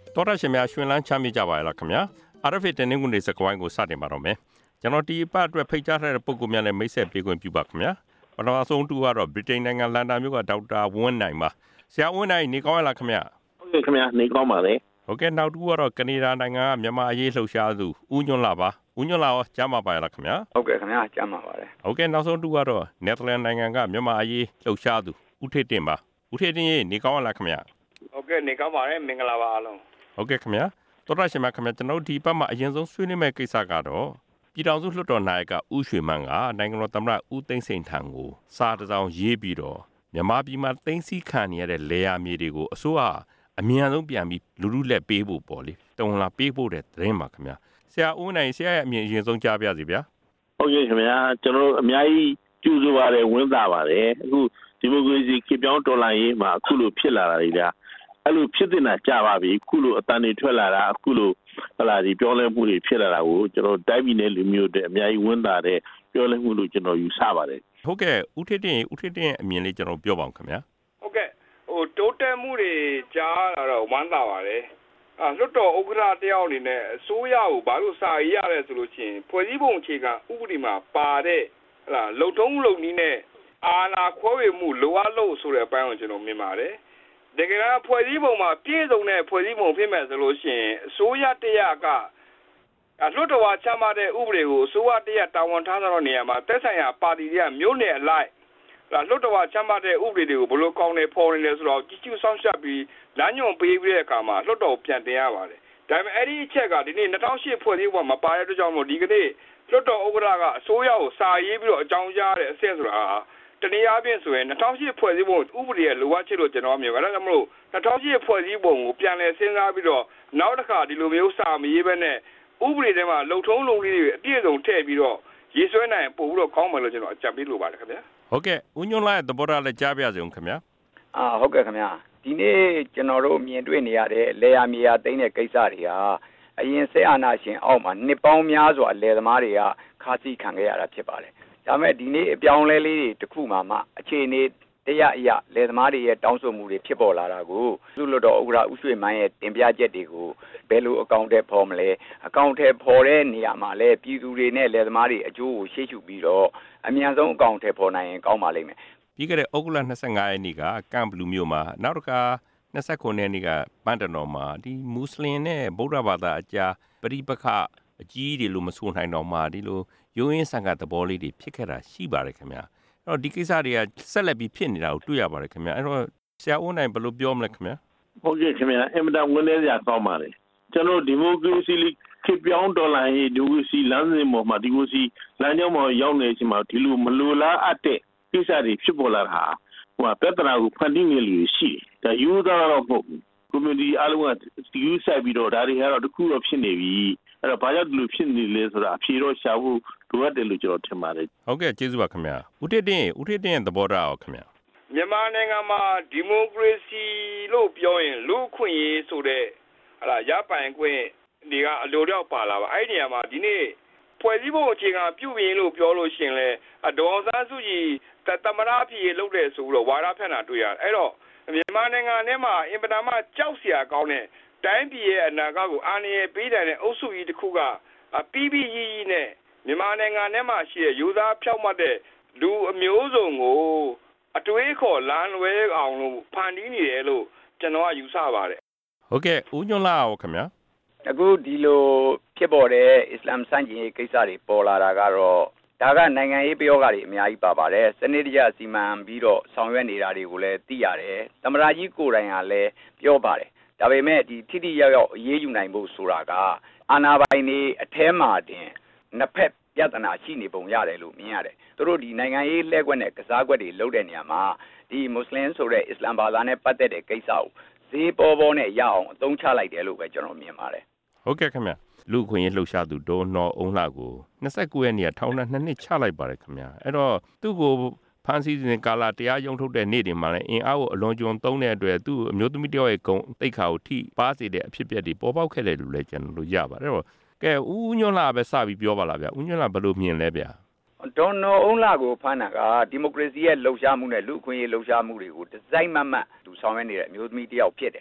တော်ရရှင်များရွှင်လန်းချမ်းမြေ့ကြပါရဲ့လားခင်ဗျာ RFA တင်းနှင်းကုန်နေစကွိုင်းကိုစတင်ပါတော့မယ်ကျွန်တော်ဒီပတ်အတွက်ဖိတ်ကြားထားတဲ့ပုဂ္ဂိုလ်များနဲ့မိတ်ဆက်ပေးခွင့်ပြုပါခင်ဗျာပထမဆုံးတူကတော့ဗြိတိန်နိုင်ငံလန်ဒန်မြို့ကဒေါက်တာဝင်းနိုင်ပါဆရာဝင်းနိုင်နေကောင်းရလားခင်ဗျာဟုတ်ကဲ့ခင်ဗျာနေကောင်းပါလေဟုတ်ကဲ့နောက်တူကတော့ကနေဒါနိုင်ငံကမြန်မာအရေးလှုပ်ရှားသူဦးညွန့်လာပါဦးညွန့်လာရောကြားမှာပါရလားခင်ဗျာဟုတ်ကဲ့ခင်ဗျာကြားမှာပါတယ်ဟုတ်ကဲ့နောက်ဆုံးတူကတော့နယ်သာလန်နိုင်ငံကမြန်မာအရေးလှုပ်ရှားသူဦးထေတင်ပါဦးထေတင်ရေနေကောင်းရလားခင်ဗျာဟုတ်ကဲ့နေကောင်းပါတယ်မင်္ဂလာပါအားလုံးဟုတ်ကဲ့ခင်ဗျာတော်ရရှင်မခင်ဗျာကျွန်တော်ဒီဘက်မှာအရင်ဆုံးဆွေးနွေးမယ့်ကိစ္စကတော့ပြည်ထောင်စုလွှတ်တော်နာယကဦးရွှေမန်းကနိုင်ငံတော်သမ္မတဦးသိန်းစိန်ထံကိုစာတစ်စောင်ရေးပြီးတော့မြန်မာပြည်မှာသိမ်းဆည်းခံရတဲ့လေယာမြေတွေကိုအစိုးရအမြန်ဆုံးပြန်ပြီးလူလူလက်ပေးဖို့ပေါ့လေတုံလာပေးဖို့တဲ့သတင်းပါခင်ဗျာဆရာဦးနိုင်ဆရာရဲ့အမြင်အရင်ဆုံးကြားပြစီဗျာဟုတ်ကဲ့ခင်ဗျာကျွန်တော်အများကြီးကြိုးစားပါတယ်ဝန်းသာပါတယ်အခုဒီမိုကရေစီခေတ်ပြောင်းတော်လှန်ရေးမှာအခုလိုဖြစ်လာတာတွေလားအဲ့လိုဖြစ်တင်တာကြပါပြီအခုလိုအတန်တွေထွက်လာတာအခုလိုဟလာဒီပြောလဲမှုတွေဖြစ်လာတာကိုကျွန်တော်တိုင်းပြည်နယ်လူမျိုးတွေအများကြီးဝန်းသာတဲ့ပြောလဲမှုလို့ကျွန်တော်ယူဆပါတယ်ဟုတ်ကဲ့ဦးထေတင်အမြင်လေးကျွန်တော်ပြောပါအောင်ခင်ဗျာဟုတ်ကဲ့တိုးတက်မှုတွေကြားလာတော့ဝမ်းသာပါတယ်လွှတ်တော်ဥက္ကဋ္ဌတယောက်အနေနဲ့အစိုးရကိုဘာလို့စာရေးရတယ်ဆိုလို့ရှိရင်ဖွဲ့စည်းပုံအခြေခံဥပဒေမှာပါတဲ့ဟလာလုံထုံးလုံနည်းနဲ့အာဏာခွဲဝေမှုလိုအပ်လို့ဆိုတဲ့အပိုင်းကိုကျွန်တော်မြင်ပါတယ်တကယ်တော့ဖွဲ့စည်းပုံမှာပြည့်စုံတဲ့ဖွဲ့စည်းပုံဖြစ်မယ်ဆိုလို့ရှိရင်အစိုးရတရားကလွှတ်တော်ချမှတ်တဲ့ဥပဒေကိုအစိုးရတရားတာဝန်ထားတဲ့နေရာမှာသက်ဆိုင်ရာပါတီတွေကမျိုးနယ်အလိုက်လွှတ်တော်ချမှတ်တဲ့ဥပဒေတွေကိုဘယ်လိုကောင်းနေဖော်နေလဲဆိုတော့ကြီးကျူးဆောင်ရှက်ပြီးလမ်းညွှန်ပေးပြီးတဲ့အခါမှာလွှတ်တော်ပြန်တင်ရပါတယ်ဒါပေမဲ့အဲ့ဒီအချက်ကဒီနေ့2008ဖွဲ့စည်းပုံမှာမပါတဲ့အတွက်ကြောင့်မို့ဒီကနေ့လွှတ်တော်ဥက္ကဋ္ဌကအစိုးရကိုစာရေးပြီးတော့အကြောင်းကြားတဲ့အဆင့်ဆိုတာတနည်းအားဖြင့်ဆိုရင်2008ဖွဲ့စည်းပုံဥပဒေရဲ့လိုအပ်ချက်လို့ကျွန်တော်မြင်ပါတယ်ဒါကြောင့်မလို့2008ဖွဲ့စည်းပုံကိုပြန်လည်စဉ်းစားပြီးတော့နောက်တစ်ခါဒီလိုမျိုးစာမရေးဘဲနဲ့ဥပဒေထဲမှာလုံထုံးလုံနည်းတွေအပြည့်စုံထည့်ပြီးတော့ရေးဆွဲနိုင်ပို့ပြီးတော့ကောင်းမယ်လို့ကျွန်တော်အကြံပေးလိုပါတယ်ခင်ဗျာဟုတ်ကဲ့ဦးညွန့်လာရဲ့သဘောထားလည်းကြားပြစေအောင်ခင်ဗျာဟုတ်ကဲ့ခင်ဗျာဒီနေ့ကျွန်တော်တို့မြင်တွေ့နေရတဲ့လေယာမြေယာသိမ်းတဲ့ကိစ္စတွေဟာအရင်ဆက်အာဏာရှင်အောက်မှာနှစ်ပေါင်းများစွာလယ်သမားတွေကခါးစီခံခဲ့ရတာဖြစ်ပါတယ်ဒါမဲ့ဒီနေ့အပြောင်းလဲလေးတွေတစ်ခုမှအခြေအနေတရားအရလယ်သမားတွေရဲ့တောင်းဆိုမှုတွေဖြစ်ပေါ်လာတာကိုလူလွတ်တော်ဥက္ကဋ္ဌဦးရွှေမန်းရဲ့တင်ပြချက်တွေကိုဘယ်လိုအကောင့်ထဲပေါ်မလဲအကောင့်ထဲပေါ်တဲ့နေရာမှာလည်းပြည်သူတွေနဲ့လယ်သမားတွေအကျိုးကိုရှေ့ရှုပြီးတော့အမြန်ဆုံးအကောင့်ထဲပေါ်နိုင်ရင်ကောင်းပါလိမ့်မယ်ပြီးခဲ့တဲ့ဩဂုတ်လ25ရက်နေ့ကကမ်ဘလူးမြို့မှာနောက်တစ်ခါ29ရက်နေ့ကပန်းတနော်မှာဒီမွတ်စလင်နဲ့ဗုဒ္ဓဘာသာအကြားပဋိပက္ခအကြီးတွေလို့မဆိုနိုင်တော့မှဒီလိုရိုးရင်းဆန်ကသဘောလေးတွေဖြစ်ခဲ့တာရှိပါတယ်ခင်ဗျာအဲ့တော့ဒီကိစ္စတွေကဆက်လက်ပြီးဖြစ်နေတာကိုတွေ့ရပါတယ်ခင်ဗျာအဲ့တော့ဆရာဦးနိုင်ဘယ်လိုပြောမလဲခင်ဗျာဟုတ်ကဲ့ခင်ဗျာအင်မတန်ဝန်လေးစရာကောင်းပါတယ်ကျွန်တော်ဒီမိုကရေစီခေတ်ပြောင်းတော်လှန်ရေးဒီမိုကရေစီလမ်းစဉ်ပေါ်မှာဒီမိုကရေစီလမ်းကြောင်းပေါ်ရောက်နေချိန်မှာဒီလိုမလိုလားအပ်တဲ့ကိစ္စတွေဖြစ်ပေါ်လာတာပြဿနာကိုဖန်တီးနေလို့ရှိတယ်ဒါယူသားတော့မဟုတ်ဘူး community အားလုံးကယူဆိုင်ပြီးတော့ဒါတွေကတော့တခုတော့ဖြစ်နေပြီအဲ့တော့ဘာကြောင့်ဒီလိုဖြစ်နေလဲဆိုတာအဖြေတော့ရှာဖို့လိုအပ်တယ်လို့ကျွန်တော်ထင်ပါတယ်ဟုတ်ကဲ့ကျေးဇူးပါခင်ဗျာဦးထေတင်ရဲ့သဘောထားရောခင်ဗျာမြန်မာနိုင်ငံမှာဒီမိုကရေစီလို့ပြောရင်လူ့အခွင့်အရေးဆိုတဲ့ရပိုင်ခွင့်တွေကအလိုတော့ပါလာပါအဲ့ဒီနေရာမှာဒီနေ့ဖွဲ့စည်းပုံအခြေခံပြုပြင်လို့ပြောလို့ရှင်လဲဒေါ်အောင်ဆန်းစုကြည်သမ္မတပြည်လုပ်တယ်ဆိုတော့ဝါဒဖြန့်တာတွေ့ရတယ်အဲ့တော့မြန်မာနိုင်ငံထဲမှာအင်ပနာမှကြောက်စရာကောင်းတဲ့တိုင်းပြည်ရဲ့အနာဂတ်ကိုအာဏာပေးတဲ့အုပ်စုကြီးတစ်ခုကပြီးပြီးကြီးနဲ့မြန်မာနိုင်ငံထဲမှာရှိတဲ့ယူသားဖြောက်မှတ်တဲ့လူအမျိုးစုံကိုအတွေးခေါ်လမ်းလွဲအောင်လို့ဖန်တီးနေတယ်လို့ကျွန်တော်ကယူဆပါတယ်ဟုတ်ကဲ့ဦးညွန့်လာရောခင်ဗျာအခုဒီလိုဖြစ်ပေါ်တဲ့အစ္စလာမ်စန့်ကျင်ရေးကိစ္စတွေပေါ်လာတာကတော့ဒါကနိုင်ငံရေးပြောကတွေအများကြီးပါပါတယ်စနစ်တကျစီမံပြီးတော့ဆောင်ရွက်နေတာတွေကိုလည်းသိရတယ်သမ္မတကြီးကိုယ်တိုင်ကလည်းပြောပါတယ်ဒါပေမဲ့ဒီထိထိရောက်ရောက်အရေးယူနိုင်ဖို့ဆိုတာကအာဏာပိုင်တွေအထဲမှာတင်နှစ်ဖက်ပြဿနာရှိနေပုံရတယ်လို့မြင်ရတယ်သူတို့ဒီနိုင်ငံရေးလှည့်ကွက်နဲ့ကစားကွက်တွေလုပ်တဲ့နေရာမှာဒီမွတ်စလင်ဆိုတဲ့အစ္စလာမ်ဘာသာနဲ့ပတ်သက်တဲ့ကိစ္စကိုဈေးပေါ်နဲ့ရအောင်အသုံးချလိုက်တယ်လို့ပဲကျွန်တော်မြင်ပါတယ်ဟုတ်ကဲ့ခင်ဗျလူခွင့်ရေးလှုပ်ရှားသူဒေါ်နော်အုံးလှကို29ရက်နေ့ထောင်နဲ့2နှစ်ချလိုက်ပါတယ်ခင်ဗျအဲ့တော့သူ့ကိုဖမ်းဆီးစဉ်ကာလတရားရုံးထုတ်တဲ့နေ့တွေမှာလည်းအင်အားကိုအလွန်ကျွံသုံးတဲ့အတွက်သူ့အမျိုးသမီးတယောက်ရဲ့ဂုဏ်သိက္ခာကိုထိပါစေတဲ့အဖြစ်အပျက်တွေပေါ်ပေါက်ခဲ့တယ်လို့လည်းကျွန်တော်တို့ရပါတယ်အဲ့တော့ကဲဦးညွန့်လှပဲစပြီးပြောပါလားဗျဦးညွန့်လှဘယ်လိုမြင်လဲဗျဒေါ်နော်အုံးလှကိုဖမ်းတာကဒီမိုကရေစီရဲ့လှုပ်ရှားမှုနဲ့လူ့အခွင့်အရေးလှုပ်ရှားမှုတွေကိုဒီဇိုင်းမတ်သူဆောင်ရွက်နေတဲ့အမျိုးသမီးတယောက်ဖြစ်တယ်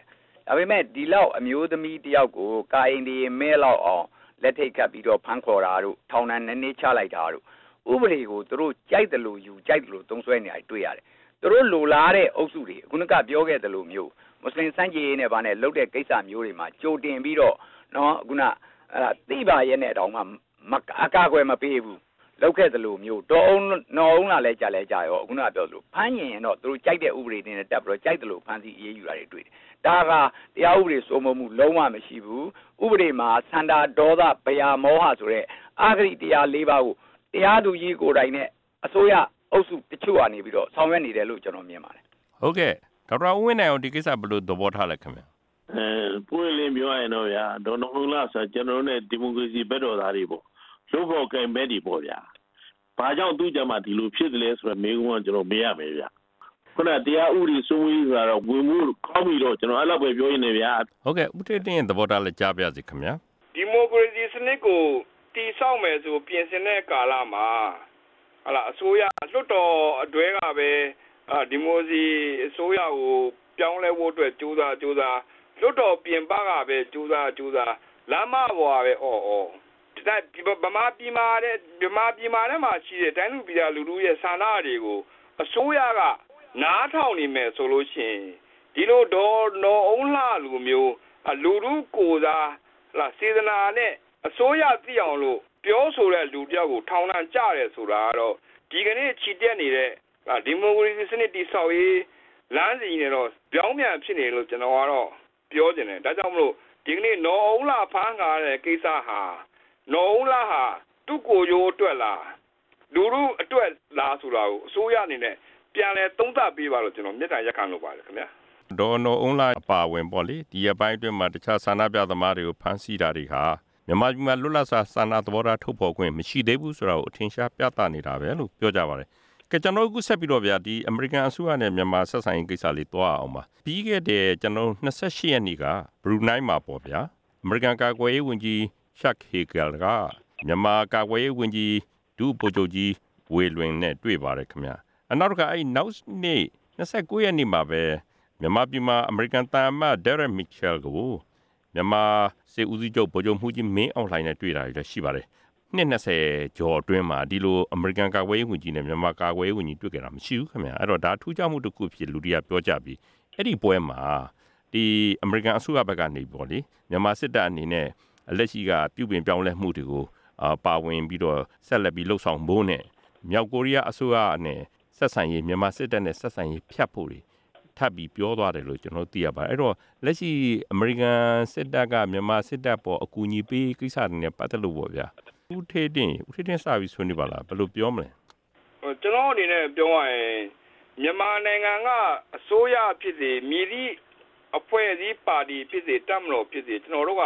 ဒါပေမဲ့ဒီလောက်အမျိုးသမီးတယောက်ကိုကာယင်ဒီမဲလောက်အောင်လက်ထိတ်ခတ်ပြီးတော့ဖမ်းခေါ်တာတို့ထောင်ဒဏ်နည်းနည်းချလိုက်တာတို့ဥပဒေကိုသူတို့ကြိုက်တယ်လို့ယူကြိုက်တယ်လို့သုံးစွဲနေရတွေ့ရတယ်သူတို့လိုလားတဲ့အုပ်စုတွေခုနကပြောခဲ့တယ်လို့မျိုးမွတ်စလင်စန့်ကျင်ရေးနဲ့ဗာနဲ့လုပ်တဲ့ကိစ္စမျိုးတွေမှာကြိုတင်ပြီးတော့နော်ခုနသိပါရဲ့နဲ့တောင်မှအကာအကွယ်မပေးဘူးလောက်ခဲ့တယ်လို့မျိုးတော်အောင်နော်အောင်လာလဲကြလဲကြရောခုနကပြောသလိုဖမ်းရင်တော့သူတို့ကြိုက်တဲ့ဥပဒေတွေနဲ့တက်ပြီးတော့ကြိုက်တယ်လို့ဖမ်းဆီးအေးအေးယူတာတွေတွေ့တယ်ဒါကတရားဥပဒေစိုးမိုးမှုလုံးဝမရှိဘူးဥပဒေမှာစန္ဒာဒေါသဗျာမောဟဆိုတဲ့အာဂရိတရား၄ပါးကိုတရားသူကြီးကိုယ်တိုင်နဲ့အစိုးရအုပ်စုတချို့ကနေပြီးတော့ဆောင်ရွက်နေတယ်လို့ကျွန်တော်မြင်ပါတယ်ဟုတ်ကဲ့ဒေါက်တာဦးဝင်းနိုင်အောင်ဒီကိစ္စဘယ်လိုသဘောထားလဲခင်ဗျပွင့်လင်းပြောရင်တော့ဗျာဒေါ်နုလာဆိုကျွန်တော်တို့ဒီမိုကရေစီဘက်တော်သားတွေပေါ့လုံးဖို့ကံပဲဒီပေါ့ဗျာဘာကြောင့်သူ့ကြမှာဒီလိုဖြစ်တယ်လဲဆိုတော့မေးခွန်းကကျွန်တော်မေးရမယ်ဗျာခုနတရားဥပဒေစိုးမိုးရေးဆိုတော့ဝင်မှုကောင်းပြီတော့ကျွန်တော်အဲ့လောက်ပဲပြောရင်းနေဗျာဟုတ်ကဲ့ဦးထေးတင်ရဲ့သဘောထားလည်းကြားပြစီခင်ဗျာဒီမိုကရေစီစနစ်ကိုတည်ဆောက်မယ်ဆိုပြင်ဆင်တဲ့ကာလမှာဟာလားအစိုးရလွတ်တော်အတွဲကပဲဒီမိုကရေစီအစိုးရကိုပြောင်းလဲဖို့အတွက်ကြိုးစားလွတ်တော်ပြင်ပကပဲကြိုးစားလမ်းမပေါ်ပဲဗမာပြည်မှာမှာရှိတဲ့တိုင်းလူပြည်သားလူထုရဲ့ဆန္ဒတွေကိုအစိုးရကနားထောင်နေမယ်ဆိုလို့ရှိရင်ဒီလိုနော်အုံးလှလူမျိုးလူထုကိုစားစေတနာနဲ့အစိုးရသိအောင်လို့ပြောဆိုတဲ့လူတယောက်ကိုထောင်ဒဏ်ကြတယ်ဆိုတာကတော့ဒီကနေ့ချီတက်နေတဲ့ဒီမိုကရေစီစနစ်တည်ဆောက်ရေးလမ်းစဉ်နဲ့တော့ပြောင်းပြန်ဖြစ်နေလို့ကျွန်တော်ကတော့ပြောချင်တယ်ဒါကြောင့်မလို့ဒီကနေ့နော်အုံးလှဖမ်းကားတဲ့ကိစ္စဟာနော်အုံးလှဟာသူ့ကိုယ်ရိုးအတွက်လားလူထုအတွက်လားဆိုတာကိုအစိုးရအနေနဲ့ပြန်လဲသုံးသပ်ပေးပါလို့ကျွန်တော်မြစ်တာရက်ခံလုပ်ပါတယ်ခင်ဗျာဒေါ်နော်အုံးလှအပါဝင်ပေါ့လေဒီအပိုင်းအတွင်းမှာတခြားဆန္ဒပြသမားတွေကိုဖမ်းဆီးတာတွေဟာမြန်မာပြည်မှာလွတ်လပ်စွာဆန္ဒသဘောထားထုတ်ဖော်ခွင့်မရှိသေးဘူးဆိုတာကိုအထင်ရှားပြသနေတာပဲလို့ပြောကြပါတယ်ကဲကျွန်တော်အခုဆက်ပြီးတော့ဗျာဒီအမေရိကန်အစိုးရနဲ့မြန်မာဆက်ဆံရေးကိစ္စလေးတွားအောင်ပါပြီးခဲ့တဲ့ကျွန်တော်28ရက်နေ့ကဘရူနိုင်းမှာပေါ့ဗျာအမေရိကန်ကာကွယ်ရေးဝန်ကြီးချက်ဟေဂယ်ကမြန်မာကာကွယ်ရေးဝန်ကြီးဒုဗိုလ်ချုပ်ကြီးဝေလွင်နဲ့တွေ့ပါတယ်ခင်ဗျာနောက်တစ်ခါအဲ့နောက်နေ့29ရက်နေ့မှာပဲမြန်မာပြည်မှာအမေရိကန်တန်အမတ်ဒက်ရက်မစ်ချယ်ကိုမြန်မာစစ်ဦးစီးချုပ်ဗိုလ်ချုပ်မှုကြီးမင်းအောင်လှိုင်နဲ့တွေ့တာတွေရှိပါတယ်နှစ်20ကျော်အတွင်းမှာဒီလိုအမေရိကန်ကာကွယ်ရေးဝန်ကြီးနဲ့မြန်မာကာကွယ်ရေးဝန်ကြီးတွေ့ကြတာမရှိဘူးခင်ဗျာအဲ့တော့ဒါထူးခြားမှုတစ်ခုဖြစ်လူတွေကပြောကြပြီးအဲ့ဒီပွဲမှာဒီအမေရိကန်အစိုးရဘက်ကနေပေါ့လေမြန်မာစစ်တပ်အနေနဲ့လက်ရှိကပြုပြင်ပြောင်းလဲမှုတွေကိုပါဝင်ပြီးတော့ဆက်လက်ပြီးလှုပ်ဆောင်ဖို့နဲ့မြောက်ကိုရီးယားအစိုးရနဲ့ဆက်ဆံရေးမြန်မာစစ်တပ်နဲ့ဆက်ဆံရေးဖြတ်ဖို့တွေထပ်ပြီးပြောသွားတယ်လို့ကျွန်တော်သိရပါတယ်အဲ့တော့လက်ရှိအမေရိကန်စစ်တပ်ကမြန်မာစစ်တပ်ပေါ်အကူအညီပေးကိစ္စတွေနဲ့ပတ်သက်လို့ပေါ့ဗျာဦးထေးတင်စပြီးဆွေးနွေးပါလားဘယ်လိုပြောမလဲကျွန်တော်အနေနဲ့ပြောရရင်မြန်မာနိုင်ငံကအစိုးရဖြစ်စေမြေသည့်အဖွဲ့အစည်းပါတီဖြစ်စေတပ်မတော်ဖြစ်စေကျွန်တော်တို့က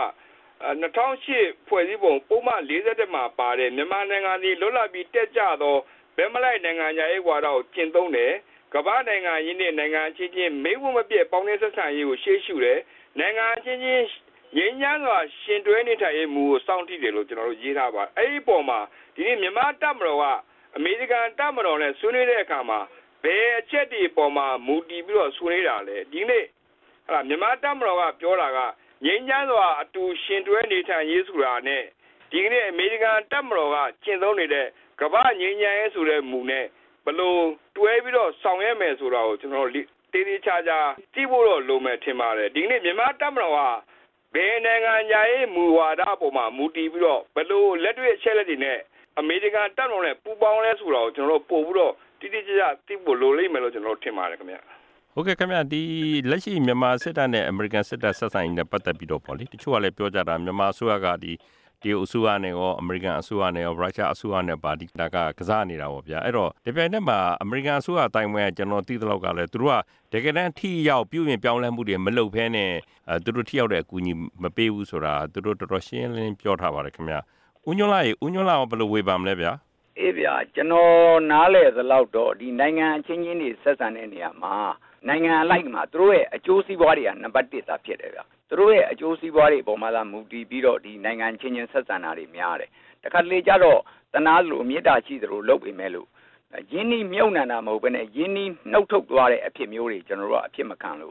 2008ဖွဲ့စည်းပုံပုံမှန်41မှာပါတဲ့မြန်မာနိုင်ငံဒီလွတ်လပ်ပြီးတက်ကြသောဘယ်မလိုက်နိုင်ငံရေးဝါဒကိုကျင့်သုံးတယ်ကမ္ဘာနိုင်ငံရင်းနဲ့နိုင်ငံချင်းချင်းမိဝမပြည့်ပေါင်းတဲ့ဆက်ဆံရေးကိုရှေ့ရှုတယ်နိုင်ငံချင်းချင်းငြိမ်းချမ်းစွာရှင်တွဲနေထိုင်ရေးမူကိုစောင့်ကြည့်တယ်လို့ကျွန်တော်တို့ရေးထားပါအဲ့ဒီပုံမှာဒီနေ့မြန်မာတပ်မတော်ကအမေရိကန်တပ်မတော်နဲ့ဆွေးနွေးတဲ့အခါမှာဘယ်အချက်တွေပုံမှာမူတည်ပြီးတော့ဆွေးနွေးတာလဲဒီနေ့မြန်မာတပ်မတော်ကပြောတာကငြိမ်းချမ်းစွာအတူရှင်တွဲနေထိုင်ရေးဆိုတာနဲ့ဒီကနေ့အမေရိကန်တပ်မတော်ကကျင့်သုံးနေတဲ့ကမ္ဘာငြိမ်းချမ်းရေးဆိုတဲ့မူနဲ့ဘလို့တွဲပြီးတော့ဆောင်ရွက်မယ်ဆိုတာကိုကျွန်တော်တေးသေးချာချာသိဖို့တော့လိုမယ်ထင်ပါတယ်ဒီကနေ့မြန်မာတပ်မတော်ကဘယ်နိုင်ငံရေးမူဝါဒပေါ်မှာမူတည်ပြီးတော့ဘလို့လက်တွေ့အချက်လက်တွေနဲ့အမေရိကန်တပ်မတော်နဲ့ပူးပေါင်းလဲဆိုတာကိုကျွန်တော်တို့ပို့ပြီးတော့တိတိကျကျသိဖို့လိုလိမ့်မယ်လို့ကျွန်တော်ထင်ပါတယ်ခင်ဗျဟုတ်ကဲ့ခင်ဗျဒီလက်ရှိမြန်မာစစ်တပ်နဲ့အမေရိကန်စစ်တပ်ဆက်ဆံရေးနဲ့ပတ်သက်ပြီးတော့ပေါ့လေတချို့ကလည်းပြောကြတာမြန်မာအစိုးရကဒီတရုတ်အစိုးရနဲ့ရောအမေရိကန်အစိုးရနဲ့ရောရုရှားအစိုးရနဲ့ပါဒီတာကစားနေတာပေါ့ဗျာအဲ့တော့ဒီပြိုင်နက်မှာအမေရိကန်အစိုးရအတိုင်းဝဲကျွန်တော်သိသလောက်ကလည်းသူတို့ကတကယ်တမ်းထိရောက်ပြုပြင်ပြောင်းလဲမှုတွေမလုပ်ဘဲနဲ့သူတို့ထိရောက်တဲ့အကူအညီမပေးဘူးဆိုတာသူတို့တော်တော်ရှင်းလင်းပြောထားပါတယ်ခင်ဗျဦးညွန့်လာဘယ်လိုဝေဖန်မလဲဗျာအေးဗျာကျွန်တော်နားလဲသလောက်တော့ဒီနိုင်ငံချင်းချင်းတွေဆက်ဆံတဲ့နေရာမှာနိုင်ငံအလိုက်မှာသူတို့ရဲ့အကျိုးစီးပွားတွေကနံပါတ်1သာဖြစ်တယ်ဗျသူတို့ရဲ့အကျိုးစီးပွားတွေအပေါ်မှာသာမူတည်ပြီးတော့ဒီနိုင်ငံချင်းချင်းဆက်ဆံတာတွေများတယ်တခါတလေကျတော့တနာလို့မေတ္တာရှိသလိုလုပ်ပေမဲ့လို့ရင်းနှီးမြုပ်နှံတာမဟုတ်ဘဲနဲ့ရင်းနှီးနှုတ်ထုတ်သွားတဲ့အဖြစ်မျိုးတွေကျွန်တော်တို့ကအဖြစ်မခံလို့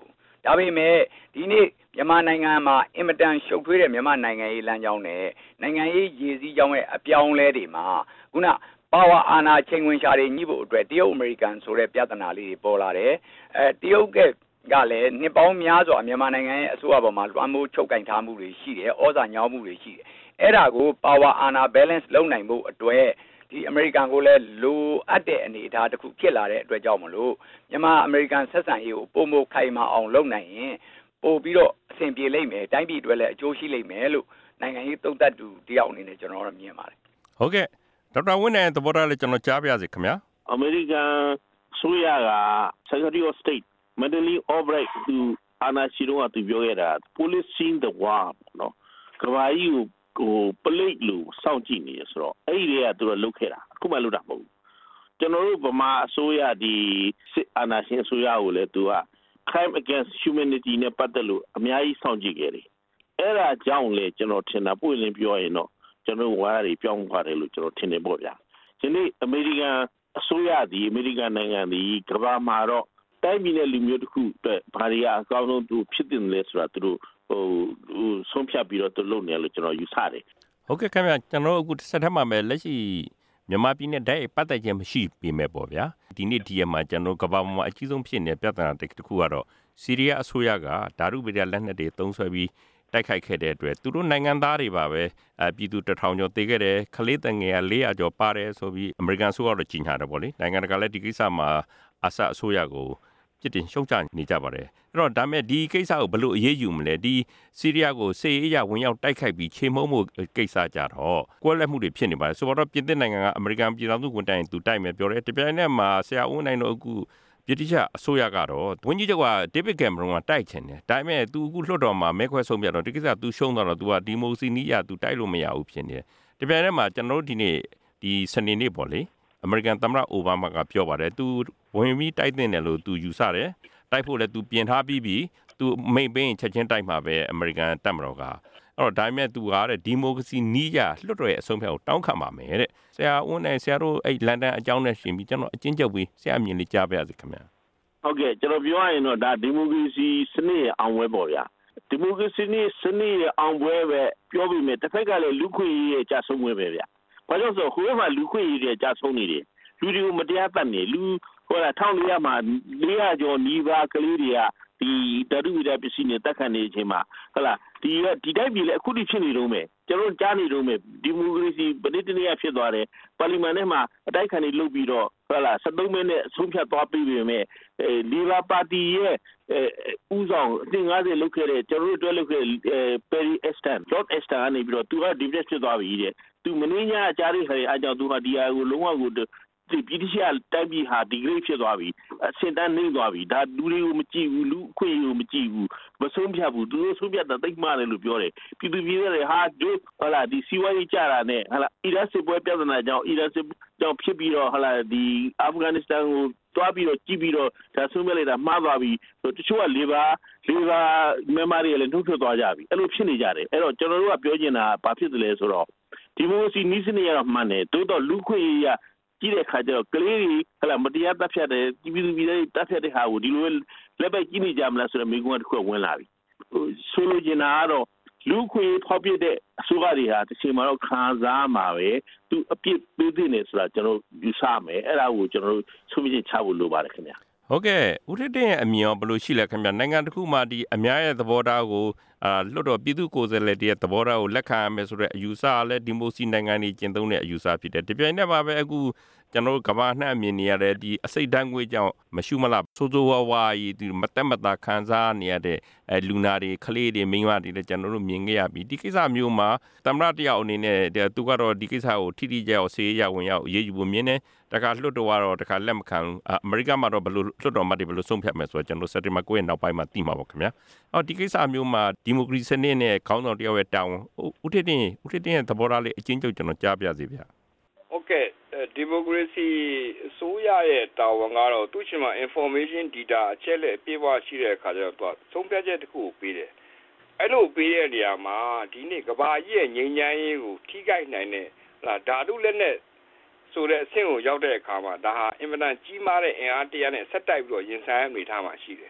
ဒါပေမဲ့ဒီနေ့မြန်မာနိုင်ငံမှာအင်မတန်ရှုပ်ထွေးတဲ့မြန်မာနိုင်ငံရေးလမ်းကြောင်းနဲ့နိုင်ငံရေးရည်စည်းကြောင်းရဲ့အပြောင်းလဲတွေမှာခုနပါဝါအာဏာချိန်ဝင်ရှာတွေညှိဖို့အတွက်တရုတ်အမေရိကန်ဆိုတဲ့ပြဿနာလေးတွေပေါ်လာတယ်တရုတ်ကလည်းနှစ်ပေါင်းများစွာမြန်မာနိုင်ငံရဲ့အစိုးရပေါ်မှာလွှမ်းမိုးချုပ်ကင်ထားမှုတွေရှိတယ်ဩဇာညောင်းမှုတွေရှိတယ်အဲ့ဒါကိုပါဝါအာဏာ balance လုပ်နိုင်ဖို့အတွက်ဒီအမေရိကန်ကိုလည်းလိုအပ်တဲ့အနေအထားတစ်ခုဖြစ်လာတဲ့အတွက်ကြောင့်မလို့မြန်မာအမေရိကန်ဆက်ဆံရေးကိုပုံမခိုင်မာအောင်လုပ်နိုင်ရင်ပို့ပြီးတော့အဆင်ပြေလိမ့်မယ်တိုင်းပြည်အတွက်လည်းအကျိုးရှိလိမ့်မယ်လို့နိုင်ငံရေးသုံးသပ်သူတယောက်အနေနဲ့ကျွန်တော်တို့မြင်ပါတယ်ဟုတ်ကဲ့ဒေါက်တာဝင်းနိုင်သဘောထားလေးကျွန်တော်ကြားပြစေခင်ဗျာအမေရိကန်ဆိုရက Secretary of State Madeleine Albright သူအာဏာရှိတော့သူပြောခဲ့တာ policing the war နော်ကမ္ဘာကြီးကိုပလိတ်လို့စောင့်ကြည့်နေရဆိုတော့အဲ့ဒီတွေကသူတို့လုပ်ခဲ့တာအခုမှလုပ်တာမဟုတ်ဘူးကျွန်တော်တို့ဗမာအစိုးရဒီစစ်အာဏာရှင်အစိုးရကိုလည်းသူက crime against humanity နဲ့ပတ်သက်လို့အများကြီးစောင့်ကြည့်ခဲ့တယ်အဲ့ဒါကြောင့်လေကျွန်တော်ထင်တာပွင့်လင်းပြောရင်တော့ကျွန်တော်ဝါရတွေပြောင်းသွားတယ်လို့ကျွန်တော်ထင်တယ်ပေါ့ဗျာဒီနေ့အမေရိကန်အစိုးရဒီအမေရိကန်နိုင်ငံဒီကမ္ဘာမှာတော့တိုင်းပြည်နဲ့လူမျိုးတစ်ခုအတွက်ဘာတွေအကောင်းဆုံးသူဖြစ်တင်လဲဆိုတာသူတို့ဆုံးဖြတ်ပြီးတော့သူလုပ်နေလို့ကျွန်တော်ယူဆတယ်ဟုတ်ကဲ့ခင်ဗျာကျွန်တော်အခုတစ်ဆက်ထပ်မှာပဲလက်ရှိမြန်မာပြည်နဲ့ဓာတ်ပတ်သက်ခြင်းမရှိပေမဲ့ပေါ့ဗျာဒီနေ့ဒီရက်မှာကျွန်တော်ကမ္ဘာမှာအကြီးဆုံးဖြစ်နေတဲ့ပြဿနာတစ်ခုကတော့ဆီးရီးယားအစိုးရကဓာတုဗေဒလက်နက်တွေသုံးစွဲပြီးတိုက်ခိုက်ခဲ့တဲ့အတွက်သူတို့နိုင်ငံသားတွေပါပဲပြည်သူ1000ကျော်သေခဲ့တယ်ခလေးတငယ်400ကျော်ပါတယ်ဆိုပြီးအမေရိကန်အစိုးရတော့ကြီးညာတယ်ပေါ့လေနိုင်ငံတကာလည်းဒီကိစ္စမှာအဆအစိုးရကိုပြစ်တင်ရှုံချနေကြပါတယ်အဲ့တော့ဒါမဲ့ဒီကိစ္စကိုဘယ်လိုအရေးယူမလဲဒီဆီးရီးယားကိုစစ်ရေးအရဝင်ရောက်တိုက်ခိုက်ပြီးချိန်မုံမှုကိစ္စကြတော့ကွဲလွဲမှုတွေဖြစ်နေပါတယ်ဆိုတော့ပြင်သစ်နိုင်ငံကအမေရိကန်ပြည်ထောင်စုဝန်တိုင်သူတိုက်မယ်ပြောတယ်တပြိုင်နက်မှာဆရာဦးနိုင်တို့အခုဗြိတိရှအစိုးရကတော့ဝန်ကြီးချုပ်ကဒေးဗစ်ကင်မရွန်ကတိုက်ချင်တယ်ဒါပေမဲ့သူအခုလွှတ်တော်မှာမဲခွဲဆုံးပြတော့ဒီကိစ္စသူရှုံးတော့သူကဒီမိုစီနီးယာသူတိုက်လို့မရဘူးဖြစ်နေတယ်တပြိုင်နက်မှာကျွန်တော်တို့ဒီနေ့ဒီစနေနေ့ပေါ့လေအမေရိကန်သမ္မတအိုဘားမားကပြောပါတယ်သူဝင်ပြီးတိုက်တင်တယ်လို့သူယူဆတယ်တိုက်ဖို့လည်းသူပြင်ထားပြီးပြီသူမိတ်ပင်းချက်ချင်းတိုက်မှာပဲအမေရိကန်တပ်မတော်ကအဲ့တော့ဒါပေမဲ့သူကတဲ့ဒီမိုကရေစီနီးရလွှတ်တော်ရဲ့အဆုံးဖြတ်ကိုတောင်းခံပါမယ်တဲ့ဆရာဦးနဲ့ဆရာတို့အဲ့လန်ဒန်အကြောင်းနဲ့ရှင်ပြီးကျွန်တော်အချင်းချုပ်ပြီးဆရာအမြင်လေးကြားပြရစီခင်ဗျာဟုတ်ကဲ့ကျွန်တော်ပြောရရင်တော့ဒါဒီမိုကရေစီစနစ်အောင်ပွဲပေါ့ဗျာဒီမိုကရေစီစနစ်အောင်ပွဲပဲပြောပြီးမြဲတစ်ဖက်ကလည်းလူခွင့်ရေးရဲ့ကြာဆုံးပွဲပဲဗျာဘာလို့ဆိုဟိုဘက်မှာလူခွင့်ရေးရဲ့ကြာဆုံးနေတယ်လူတွေကိုမတရားတတ်နေလူဟိုလား1400မှာ400ကျော်နီးပါးကလေးတွေကဒီဓာတုဗေဒပစ္စည်းနဲ့တက်ခံနေချိန်မှာဟုတ်လားဒီတိုက်ပြည်လည်းအခုထိဖြစ်နေတော့မယ်ကျွန်တော်ကြားနေတော့မယ်ဒီမိုကရေစီဗနစ်တနည်းဖြစ်သွားတယ်ပါလီမန်ထဲမှာအတိုက်ခံတွေလုပ်ပြီးတော့ဟုတ်လား73မိနစ်ဆုံးဖြတ်သွားပြီးပြီမဲ့လီဘာပါတီရဲ့ဦးဆောင်အသင်50လောက်ခဲ့တဲ့ကျွန်တော်တို့တွဲလောက်ခဲ့ပယ်ရီအက်စတန်ဂျော့အက်စတန်ကနေပြီးတော့သူကဒီဗရက်ဖြစ်သွားပြီတဲ့သူမင်းညာအကြရိခရီအကြောင်းသူဟာဒီဟာကိုလုံးဝကိုဒီပြည်တိရှတိုက်ပြည်ဟာဒီဂရိဖြစ်သွားပြီအစင်တန်းနှိမ့်သွားပြီဒါလူတွေကိုမကြည့်ဘူးလူအခွင့်အရေးကိုမကြည့်ဘူးမဆုံးဖြတ်ဘူးသူတို့ဆုံးဖြတ်တာသိမှတယ်လို့ပြောတယ်ပြည်သူပြည်တွေဟာဒုဟလာဒီစီဝါရေးကြတာနဲ့ဟလာအီရတ်စစ်ပွဲပြဿနာကြောင့်အီရတ်စစ်ကြောင့်ဖြစ်ပြီးတော့ဟလာဒီအာဖဂန်နစ္စတန်ကိုတွားပြီးတော့ကြည့်ပြီးတော့ဒါဆုံးဖြတ်လိုက်တာမှားသွားပြီတချို့ကလေဘာမြန်မာတွေလည်းနှုတ်ထွက်သွားကြပြီအဲ့လိုဖြစ်နေကြတယ်အဲ့တော့ကျွန်တော်တို့ကပြောချင်တာဘာဖြစ်တယ်လဲဆိုတော့ဒီမိုကရေစီနည်းစနစ်ရတော့မှန်တယ်တိုးတော့လူခွင့်ရေးရကြည့်တဲ့ခါကျတော့ကလေးတွေဟလာမတရားတပ်ဖြတ်တယ်ပြည်သူပြည်တွေတပ်ဖြတ်တဲ့ဟာကိုဒီလိုလက်ပဲကြည့်နေကြမလားဆိုတော့မိကုန်းတစ်ခုဝင်လာပြီဆိုလိုချင်တာကတော့လူခွေဖောက်ပြတဲ့အစိုးရတွေဟာတစ်ချိန်မှာတော့ခံစားမှာပဲသူအပြစ်ပေးသိနေဆိုတာကျွန်တော်ယူဆမယ်အဲ့ဒါကိုကျွန်တော်တို့ဆုံးဖြတ်ချဖို့လိုပါတယ်ခင်ဗျာဟုတ်ကဲ့ဦးထစ်တင်ရဲ့အမြင်ရောဘယ်လိုရှိလဲခင်ဗျာနိုင်ငံတစ်ခုမှာဒီအများရဲ့သဘောထားကိုလွတ်တော်ပြည်သူကိုယ်စားလှယ်တွေရဲ့သဘောထားကိုလက်ခံရမယ်ဆိုတဲ့အယူဆလည်းဒီမိုစီနိုင်ငံတွေကျင့်သုံးတဲ့အယူဆဖြစ်တယ်ဒီပြိုင်နဲ့ပါပဲအခုကျွန်တော်တို့ကမ္ဘာနှံ့အမြင်နေရတဲ့ဒီအစိတ်တန်းငွေကြောင့်မရှုမလားဆိုးဆိုးဝါးဝါးဒီမတက်မတာခံစားနေရတဲ့လူနာတွေခလေးတွေမိန်းမတွေလည်းကျွန်တော်တို့မြင်ခဲ့ရပြီဒီကိစ္စမျိုးမှာသမ္မတတယောက်အနေနဲ့သူကတော့ဒီကိစ္စကိုထိထိကျအောင်ဆေးရဝင်ရောက်ရေးယူဖို့မြင်တယ်တခါလွတ်တော်ကတော့တခါလက်မခံအမေရိကမှာတော့ဘယ်လိုလွတ်တော်မှတွေဘယ်လိုဆုံးဖြတ်မယ်ဆိုတော့ကျွန်တော်စက်တင်ဘာ9ရက်နောက်ပိုင်းမှာသိမှာပေါ့ခင်ဗျာဒီကိစ္စမျိုးမှာဒီမိုကရေစီစနစ်နဲ့ခေါင်းဆောင်တယောက်ရဲ့တောင်းဦးထစ်တင်ရဲ့သဘောထားလေးအချင်းချုပ်ကျွန်တော်ကြားပြစီဗျာဟုတ်ကဲ့ဒီမိုကရေစီအစိုးရရဲ့တာဝန်ကတော့သူ့ချင်မှာ information data အချက်လက်အပြည့်အဝရှိတဲ့အခါကျတော့သူကသုံးဖြတ်ချက်တစ်ခုကိုပေးတယ်အဲ့လိုပေးတဲ့နေရာမှာဒီနေ့ကဘာကြီးရဲ့ငြိမ်းချမ်းရေးကိုထိခိုက်နိုင်တဲ့ဓာတုလက်နက်ဆိုတဲ့အဆင့်ကိုရောက်တဲ့အခါမှာဒါဟာအင်မတန်ကြီးမားတဲ့အင်အားတရားနဲ့ဆက်တိုက်ပြီးတော့ရင်ဆိုင်ရမိထားမှာရှိတယ်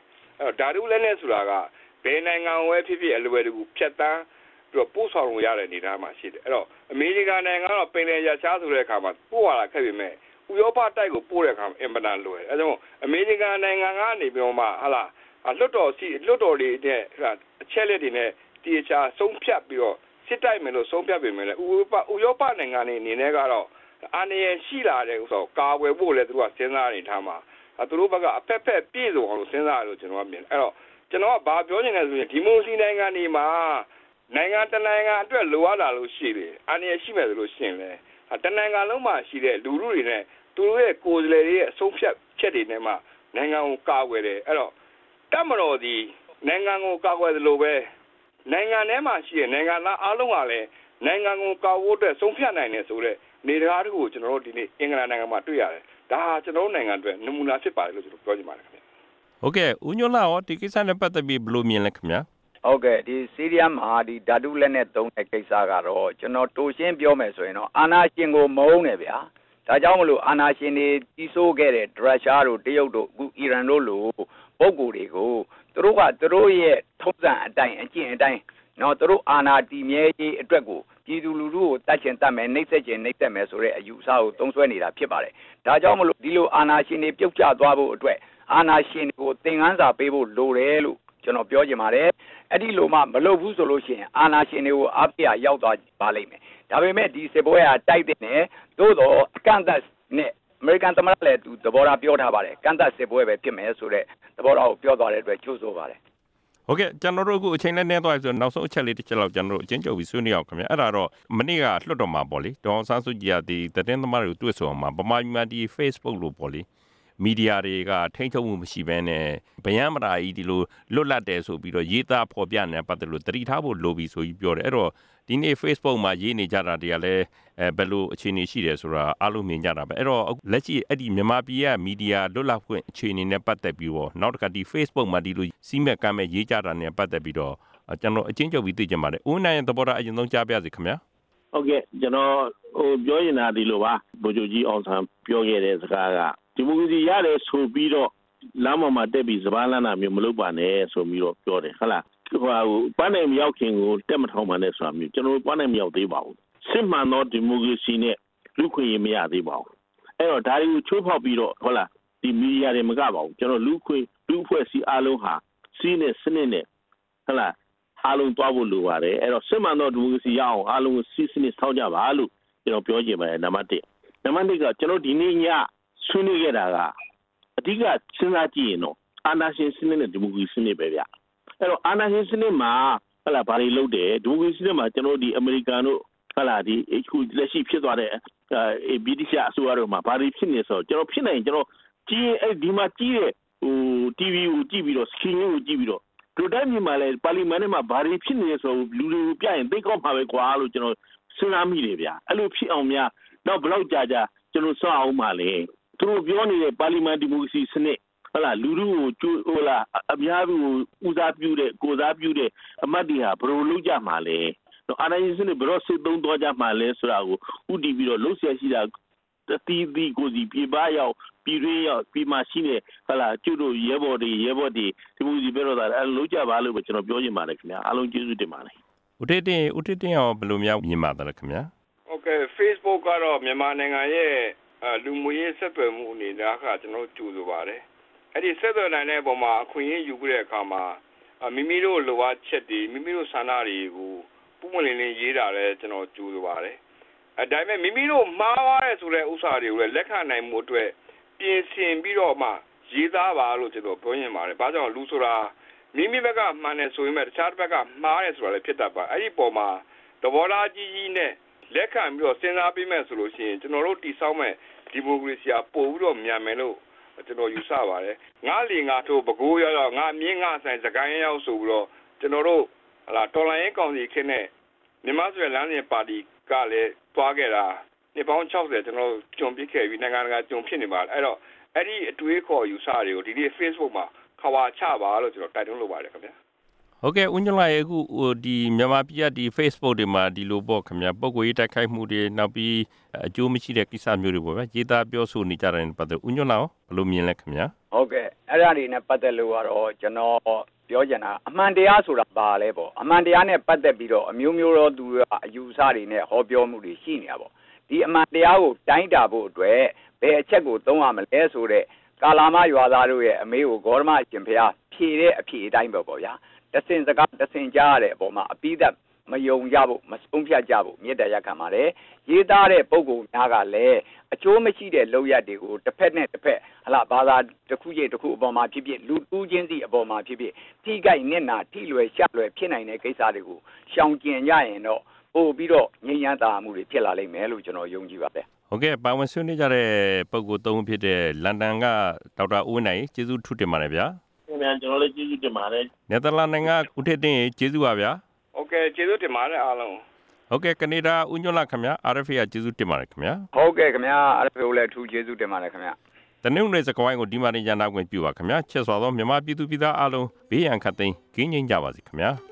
ဓာတုလက်နက်ဆိုတာကဘယ်နိုင်ငံဝဲဖြစ်ဖြစ်အလွယ်တကူဖြတ်တန်းပြီးတော့ပို့ဆောင်လို့ရတဲ့အနေအထားမှာရှိတယ်အဲ့တော့အမေရိကန်နိုင်ငံကတော့ပင်လယ်ရရှားဆိုတဲ့အခါမှာပို့ရတာခက်ပြီမဲ့ဥရောပတိုက်ကိုပို့တဲ့အခါမှာအင်မတန်လွယ်အဲဒါကြောင့်အမေရိကန်နိုင်ငံကနေပြီးတော့မှဟာလာလွတ်တော်တွေနဲ့အချက်လက်တွေနဲ့တီချာဆုံးဖြတ်ပြီးတော့စစ်တိုက်မယ်လို့ဆုံးဖြတ်ပေမဲ့လည်းဥရောပနိုင်ငံတွေအနေနဲ့ကတော့အာဏာရှိလာတဲ့ဥစ္စာကိုကာဝယ်ဖို့လည်းသူတို့ကစဉ်းစားနေထားမှာသူတို့ဘက်ကအဖက်ဖက်ပြည့်စုံအောင်လို့စဉ်းစားရလို့ကျွန်တော်ကမြင်အဲ့တော့ကျွန်တော်ကဘာပြောချင်လဲဆိုရင်ဒီမိုစီနိုင်ငံတွေမှာနိုင်ငံတနိုင်ငံအတွက်လိုအပ်လာလို့ရှိတယ်အာဏာရှိမယ်ဆိုလို့ရှိရင်လည်းတနိုင်ငံလုံးမှာရှိတဲ့လူထုတွေနဲ့သူတို့ရဲ့ကိုယ်စားလှယ်တွေရဲ့အဆုံးဖြတ်ချက်တွေနဲ့မှနိုင်ငံကိုကာကွယ်တယ်အဲ့တော့တပ်မတော်ဒီနိုင်ငံကိုကာကွယ်တယ်လို့ပဲနိုင်ငံထဲမှာရှိတဲ့နိုင်ငံသားအားလုံးကလည်းနိုင်ငံကိုကာကွယ်တဲ့ဆုံးဖြတ်နိုင်တယ်ဆိုတဲ့နေသားတွေကိုကျွန်တော်တို့ဒီနေ့အင်္ဂလန်နိုင်ငံမှာတွေ့ရတယ်ဒါဟာကျွန်တော်တို့နိုင်ငံအတွက်နမူနာဖြစ်ပါတယ်လို့ကျွန်တော်ပြောချင်ပါတယ်ခင်ဗျဟုတ်ကဲ့ဦးညွန့်လာရောဒီကိစ္စနဲ့ပတ်သက်ပြီးဘယ်လိုမြင်လဲခင်ဗျဟုတ်ကဲ့ဒီစီးရီးယားမှာဒီဓာတုလက်နက်သုံးတဲ့ကိစ္စကတော့ကျွန်တော်တိုးရှင်းပြောမယ်ဆိုရင်တော့အာဏာရှင်ကိုမုန်းတယ်ဗျာဒါကြောင့်မလို့အာဏာရှင်တွေကြီးစိုးခဲ့တဲ့ရုရှားတို့တရုတ်တို့အခုအီရန်တို့လိုပုဂ္ဂိုလ်တွေကိုသူတို့ရဲ့ထုံးစံအတိုင်းအကျင့်အတိုင်းနော်သူတို့အာဏာတည်မြဲရေးအတွက်ကိုပြည်သူလူထုကိုတတ်ချင်တတ်မယ်နှိပ်စက်ချင်နှိပ်စက်မယ်ဆိုတဲ့အယူအဆကိုသုံးစွဲနေတာဖြစ်ပါတယ်ဒါကြောင့်မလို့ဒီလိုအာဏာရှင်တွေပြုတ်ကျသွားဖို့အတွက်အာဏာရှင်တွေကိုသင်ခန်းစာပေးဖို့လိုတယ်လို့ကျွန်တော်ပြောချင်ပါတယ်အဲ့ဒီလိုမှမလုပ်ဘူးဆိုလို့ရှိရင်အာဏာရှင်တွေကိုအပြည့်ရောက်သွားပါလိမ့်မယ်ဒါပေမဲ့ဒီစစ်ပွဲကတိုက်တဲ့နဲ့သို့တော့အကန့်အသတ်နဲ့အမေရိကန်သမ္မတလည်းသူသဘောထားပြောထားပါတယ်ကန့်သတ်စစ်ပွဲပဲဖြစ်မယ်ဆိုတဲ့သဘောထားကိုပြောသွားတဲ့အတွက်ကြိုးဆိုပါတယ်ဟုတ်ကဲ့ကျွန်တော်တို့အခုအချိန်နဲ့နေသွားပြီဆိုနောက်ဆုံးအချက်လေးတစ်ချက်လောက်ကျွန်တော်တို့အချင်းချုပ်ပြီးဆွေးနွေးအောင်ခင်ဗျအဲ့ဒါတော့မနေ့ကလွှတ်တော်မှာပေါ့လေဒေါ်ဆန်းစုကြည်ကဒီသတင်းသမားတွေကိုတွေ့ဆုံအောင်မှာဗမာပြည်မှာဒီ Facebook လို့ပေါ့လေမီဒီယာတွေကထိန်းချုပ်မှုမရှိဘဲနဲ့ဗယံမရာကြီးဒီလိုလွတ်လပ်တယ်ဆိုပြီးတော့ရေးသားဖော်ပြနေပတ်တယ်လို့တတိထားဖို့လိုပြီဆိုပြီးပြောတယ်အဲ့တော့ဒီနေ့ Facebook မှာရေးနေကြတာတွေကလည်းဘယ်လိုအခြေအနေရှိတယ်ဆိုတာအားလုံးမြင်ကြတာပဲအဲ့တော့လက်ရှိအဲ့ဒီမြန်မာပြည်ရဲ့မီဒီယာလွတ်လပ်ခွင့်အခြေအနေနဲ့ပတ်သက်ပြီးတော့နောက်တစ်ခါဒီ Facebook မှာဒီလိုစီးမဲ့ကမ်းမဲ့ရေးကြတာနဲ့ပတ်သက်ပြီးတော့ကျွန်တော်အချင်းချုပ်ပြီးသိချင်ပါတယ်ဦးနိုင်ရဲ့သဘောထားအရင်ဆုံးကြားပြစီခင်ဗျာဟုတ်ကဲ့ကျွန်တော်ပြောရင်ဒါဒီလိုပါဗိုလ်ချုပ်ကြီးအောင်ဆန်းပြောခဲ့တဲ့စကားကဒီမိုကရေစီရတယ်ဆိုပြီးတော့လမ်းပေါ်မှာတက်ပြီးစပားလန်းတာမျိုးမလုပ်ပါနဲ့ဆိုပြီးတော့ပြောတယ်ဟုတ်လားပန်းနိုင်မရောက်ခင်ကိုတက်မထောင်ပါနဲ့ဆိုတာမျိုးကျွန်တော်ပန်းနိုင်မရောက်သေးပါဘူးစစ်မှန်သောဒီမိုကရေစီနဲ့လူခွင့်ရေးမရသေးပါဘူးအဲ့တော့ဒါတွေကိုချိုးဖောက်ပြီးတော့ဟုတ်လားဒီမီဒီယာတွေမကပါဘူးကျွန်တော်လူအဖွဲ့အစည်းအားလုံးဟာစီးနဲ့စနစ်နဲ့ဟုတ်လားအားလုံးတွားဖို့လိုပါတယ်အဲ့တော့စစ်မှန်သောဒီမိုကရေစီရအောင်အားလုံးစီးစနစ်ဆောက်ကြပါလို့ကျွန်တော်ပြောချင်ပါတယ်နံပါတ်1နံပါတ်2ကကျွန်တော်ဒီနေ့ညဆွေးနွေးခဲ့တာကအဓိကစဉ်းစားကြည့်ရင်တော့အာဏာရှင်စနစ်နဲ့ဒီမိုကရေစီစနစ်ပဲဗျအဲ့တော့အာဏာရှင်စနစ်မှာဟုတ်လားဘာတွေလုပ်တယ်ဒီမိုကရေစီစနစ်မှာကျွန်တော်ဒီအမေရိကန်တို့ဟုတ်လားဒီအခုလက်ရှိဖြစ်သွားတဲ့ဗြိတိရှအစိုးရတို့မှာဘာတွေဖြစ်နေဆိုတော့ကျွန်တော်ဖြစ်နိုင်ကျွန်တော်ကြည့်အဲ့ဒီမှာကြည့်တဲ့TV ကိုကြည့်ပြီးတော့ screen ကိုကြည့်ပြီးတော့တို့တိုင်းပြည်မှာလည်းပါလီမန်ထဲမှာဘာတွေဖြစ်နေလဲဆိုလူတွေကိုပြရင်သိကောက်မှာပဲကွာလို့ကျွန်တော်စဉ်းစားမိတယ်ဗျအဲ့လိုဖြစ်အောင်များတော့ဘလောက်ကြာကျွန်တော်စောင့်အောင်ပါလေသူတို့ပြောနေတဲ့ပါလီမန်ဒီမိုကရေစီစနစ်ဟုတ်လားလူထုကိုဟုတ်လားအများစုကိုဦးစားပြုတဲ့ကိုစားပြုတဲ့အမတ်တွေဟာဘယ်လိုလုပ်ကြမှာလဲအာဏာရှင်စနစ်ဘယ်တော့စစ်သုံးသွားကြမှာလဲဆိုတာကိုဥတည်ပြီးတော့လှုပ်ရှားရှိတာတီးကိုစီပြပရောက်ပြည်ရင်းရောက်ပြည်မှာရှိနေဟုတ်လားကျွတ်တို့ရဲဘော်တွေဒီမိုကရေစီပဲတော့အဲ့လိုကြပါလို့ပဲကျွန်တော်ပြောချင်ပါတယ်ခင်ဗျာအားလုံးကျေးဇူးတင်ပါတယ်ဦးထေးတင်ရောဘယ်လိုများမြင်ပါသလဲခင်ဗျာဟုတ်ကဲ့ Facebook ကတော့မြန်မာနိုင်ငံရဲ့လူမှုရေးဆက်သွယ်မှုအနေနဲ့ကကျွန်တော်ကြိုဆိုပါတယ်အဲ့ဒီဆက်သွယ်နိုင်တဲ့အပေါ်မှာအခွင့်အရေးယူခဲ့တဲ့အခါမှာမိမိတို့လိုအပ်ချက်တွေမိမိတို့ဆန္ဒတွေကိုပုံမှန်လေးရေးတာလဲကျွန်တော်ကြိုဆိုပါတယ်ဒါပေမဲ့မိမိတို့မှားသွားတဲ့ဆိုတဲ့ဥစ္စာတွေကိုလည်းလက်ခံနိုင်မှုအတွက်ပြင်ဆင်ပြီးတော့မှရေးသားပါလို့ကျွန်တော်ပြောရင်ပါတယ်ဘာကြောင့်လူဆိုတာမိမိဘက်ကမှန်တယ်ဆိုရင်တခြားတစ်ဘက်ကမှားတယ်ဆိုတာလည်းဖြစ်တတ်ပါအဲ့ဒီပုံမှာသဘောထားကြီးနဲ့လက်ခံပြီးတော့စဉ်းစားပြီးမဲ့ဆိုလို့ရှိရင်ကျွန်တော်တို့တည်ဆောက်မဲ့ဒီမိုကရေစီပို့ပြီးတော့မြန်မယ်လို့ကျွန်တော်ယူဆပါတယ်ငါလီငါထိုးပကိုးရောက်ငါမြင်းငါဆိုင်စကိုင်းရောက်ဆိုပြီးတော့ကျွန်တော်တို့တော်လိုင်းရေးကောင်စီခင်းနဲ့မြန်မာဆိုရလမ်းစဉ်ပါတီကလည်းတွားခဲ့တာနှစ်ပေါင်း60ကျွန်တော်ကြုံပြခဲ့ပြီးနိုင်ငံတကာကြုံဖြစ်နေပါတယ်အဲ့တော့အဲ့ဒီအတွေးခေါ်ယူဆတွေကိုဒီနေ့ Facebook မှာခဝါချပါလို့ကျွန်တော်တိုက်တွန်းလိုပါတယ်ခင်ဗျာဟဟုတ်ကဲ့ဦးညွန့်လာရဲ့အခုဒီမြန်မာပြည်ကဒီ Facebook တွေမှာဒီလိုပေါ့ခင်ဗျာပုံကိုရေးတိုက်ခိုက်မှုတွေနောက်ပြီးအကျိုးမရှိတဲ့ကိစ္စမျိုးတွေပေါ့ဗျာရေးသားပြောဆိုနေကြတယ်ပတ်သက်ဦးညွန့်လာဘယ်လိုမြင်လဲခင်ဗျာဟုတ်ကဲ့အဲ့ဒါတွေနဲ့ပတ်သက်လို့ကတော့ကျွန်တော်ပြောချင်တာအမှန်တရားဆိုတာဘာလဲပေါ့အမှန်တရားနဲ့ပတ်သက်ပြီးတော့အမျိုးမျိုးသောသူအယူအဆတွေနဲ့ဟောပြောမှုတွေရှိနေတာပေါ့ဒီအမှန်တရားကိုတိုင်းတာဖို့အတွက်ဘယ်အချက်ကိုသုံးရမလဲဆိုတဲ့ကာလာမရွာသားတို့ရဲ့အမေကိုဂေါရမရှင်ဖျားဖြေတဲ့အဖြေအတိုင်းပဲပေါ့ဗျာတစင်စကားတစင်ကြားရတဲ့အပေါ်မှာအပိသက်မယုံကြဖို့မဆုံးဖြတ်ကြဖို့မြေတ္တာရက်ခံပါတယ်ရေးသားတဲ့ပုံကိုများကလည်းအကျိုးမရှိတဲ့လောက်ရတွေကိုတစ်ဖက်နဲ့တစ်ဖက်ဟလာဘာသာတစ်ခုချင်းတစ်ခုအပေါ်မှာဖြစ်ဖြစ်လူတူးချင်းစီအပေါ်မှာဖြစ်ဖြစ်ထိကြိုက်နစ်နာထိလွယ်ရှလွယ်ဖြစ်နိုင်တဲ့ကိစ္စတွေကိုရှောင်ကျဉ်ကြရင်တော့ပို့ပြီးတော့ငြိမ်းချမ်းသာမှုတွေဖြစ်လာလိမ့်မယ်လို့ကျွန်တော်ယုံကြည်ပါတယ်ဟုတ်ကဲ့ပါဝင်ဆွေးနွေးကြတဲ့ပုဂ္ဂိုလ်သုံးဖြစ်တဲ့လန်ဒန်ကဒေါက်တာဦးနိုင်ကျေးဇူးထူးတင်ပါတယ်ဗျာခင်ဗျာကျွန်တော်လည်းကျေးဇူးတင်ပါတယ်နယ်သာလန်နိုင်ငံဦးထက်တင်ကျေးဇူးပါဗျာဟုတ်ကဲ့ကျေးဇူးတင်ပါတယ်အားလုံးဟုတ်ကဲ့ကနေဒါဦးညွန့်လာခင်ဗျာ RFA ကကျေးဇူးတင်ပါတယ်ခင်ဗျာဟုတ်ကဲ့ခင်ဗျာ RFA ကိုလည်းထူးကျေးဇူးတင်ပါတယ်ခင်ဗျာတနင်္ဂနွေစကွိုင်းကိုဒီမှာနေကြနာခွင့်ပြုပါခင်ဗျာချက်စွာသောမြန်မာပြည်သူပြည်သားအားလုံးဘေးရန်ခတ်သိမ်းကင်းငြိမ်းကြပါစေခင်ဗျာ